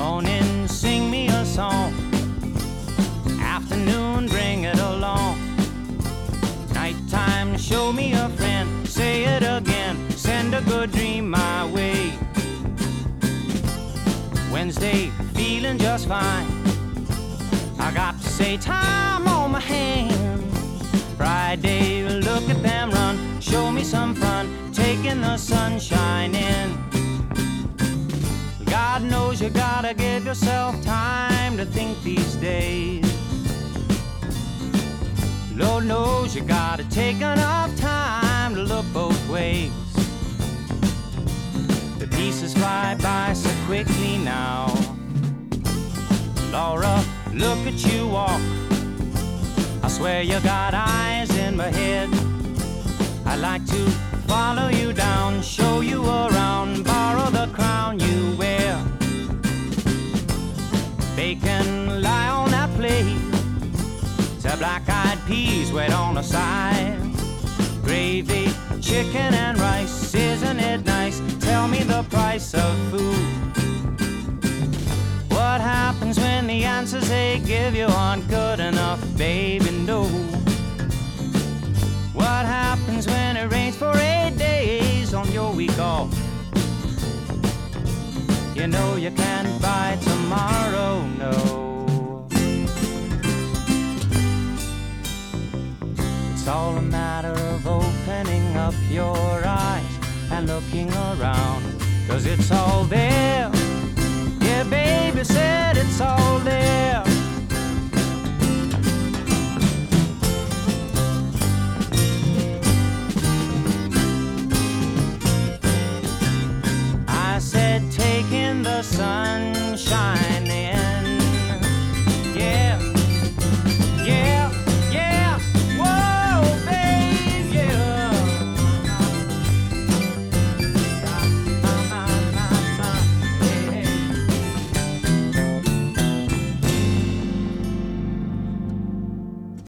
Morning, sing me a song. Afternoon, bring it along. Nighttime, show me a friend. Say it again, send a good dream my way. Wednesday, feeling just fine. I got to say time on my hand. Friday, look at them run. Show me some fun, taking the sunshine in. God knows you gotta give yourself time to think these days. Lord knows you gotta take enough time to look both ways. The pieces fly by so quickly now. Laura, look at you walk. I swear you got eyes in my head. I'd like to follow you down, show you around, borrow the crown you wear. Bacon, lie on that plate. The black-eyed peas wet on the side. Gravy, chicken and rice, isn't it nice? Tell me the price of food. What happens when the answers they give you aren't good enough, baby, no. What happens when it rains for 8 days on your week off? You know you can't buy tomorrow, no. It's all a matter of opening up your eyes and looking around, 'cause it's all there. Yeah, baby said it's all there. I said taking the sun